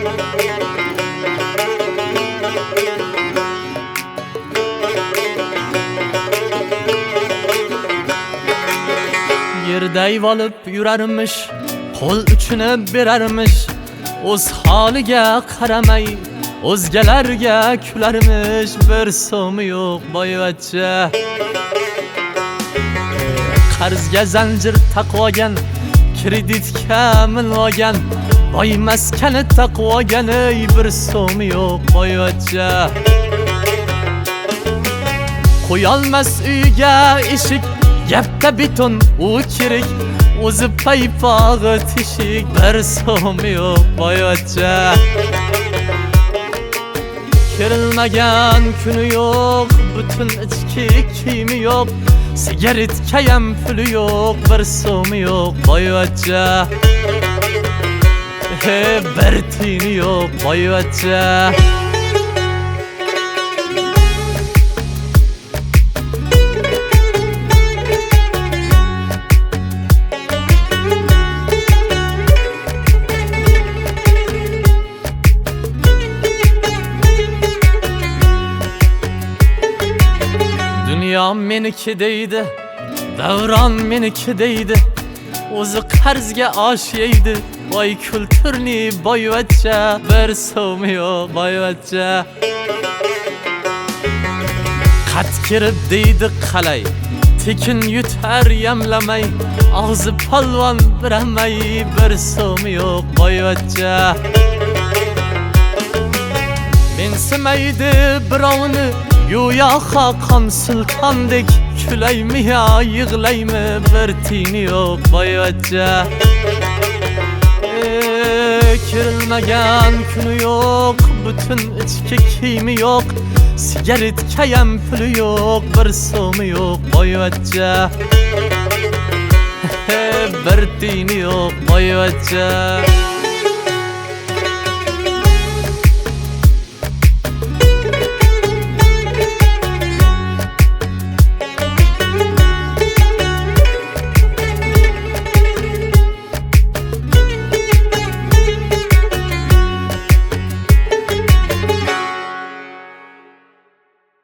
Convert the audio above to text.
Yerda olib yurarmish, qo'l uchini berarmish, o'z holiga qaramay o'zgalarga kularmish. Bir so'mi yo'q boyvachcha, qarzga zanjir taqvogan, kreditga minlagan, boy maskani taqvogan. Bir so'mi yo'q boyvachcha, qo'yolmas uyga eshik, gapda beton u kerak, o'zi paypog'i teshik. Bir so'mi yo'q boyvachcha, kerilmagan kuni yo'q, butun ichki kiyimi yo'q, sigaretkayam puli yo'q. Bir so'mi yo'q boyvachcha, bir tiyini yo'q boyvachcha. Dünya meniki deydi, davron meniki deydi, o'zi qarzga osh yeydi. Voy kulturni boyvachcha, bir so'mi yo'q boyvachcha. Qat kirib deydi qalay, tekin yutar yamlamay, og'zi polvon biramay. Bir so'mi yo'q boyvachcha, mensimaydi birovni, go'yo Xoqon sultondek, kulaymi yo yig'laymi? Bir tiyini yo'q boyvachcha, kirilmagan kuni yo'q, butun ichki kiyimi yo'q, sigaretkayam puli yo'q. Bir so'mi yo'q boyvachcha, bir tiyini yo'q boyvachcha.